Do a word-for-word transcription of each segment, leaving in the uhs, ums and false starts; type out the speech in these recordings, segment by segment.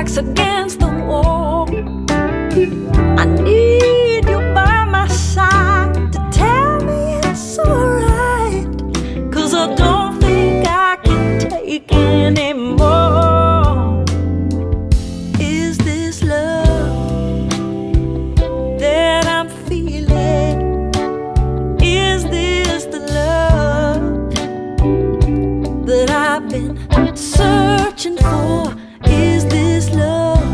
back's against the wall. I need you by my side to tell me it's alright, 'cause I don't think I can take anymore. Is this love that I'm feeling? Is this the love that I've been searching for? Is this love,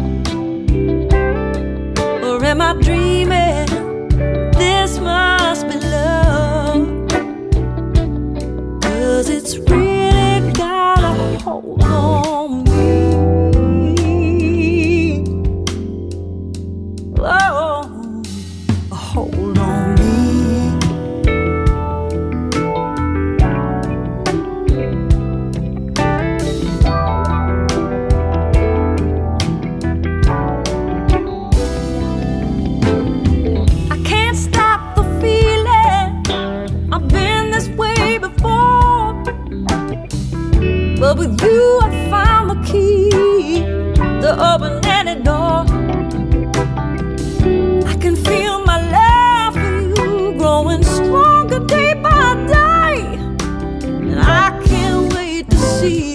or am I dreaming? This must be love, 'cause it's really got a hold on me. Oh, a hold on me. I can't stop the feeling. I've been this way before, but with you I found the key to open any door. I can feel my love for you growing stronger day by day, and I can't wait to see